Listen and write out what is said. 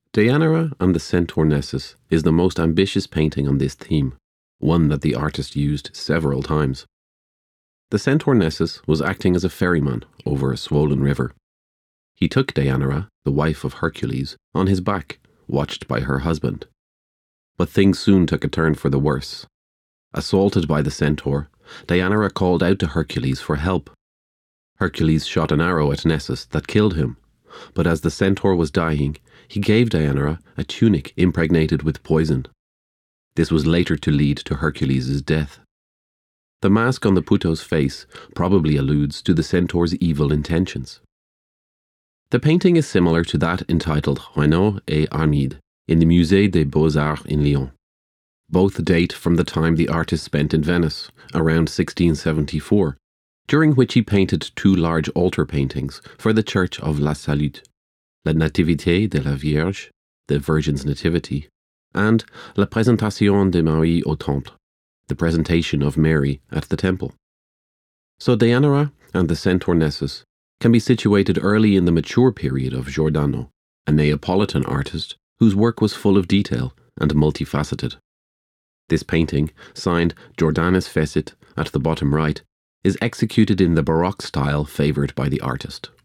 Deianira and the Centaur Nessus is the most ambitious painting on this theme, one that the artist used several times. The Centaur Nessus was acting as a ferryman over a swollen river. He took Deianira, the wife of Hercules, on his back, watched by her husband. But things soon took a turn for the worse. Assaulted by the centaur, Deianira called out to Hercules for help. Hercules shot an arrow at Nessus that killed him, but as the centaur was dying, he gave Deianira a tunic impregnated with poison. This was later to lead to Hercules' death. The mask on the Puto's face probably alludes to the centaur's evil intentions. The painting is similar to that entitled Renaud et Armide in the Musée des Beaux-Arts in Lyon. Both date from the time the artist spent in Venice, around 1674, during which he painted two large altar paintings for the church of La Salute, La Nativité de la Vierge, the Virgin's Nativity, and La Présentation de Marie au Temple, the presentation of Mary at the temple. So Deianira and the Centaur Nessus can be situated early in the mature period of Giordano, a Neapolitan artist whose work was full of detail and multifaceted. This painting, signed Jordanes Fecit at the bottom right, is executed in the Baroque style favoured by the artist.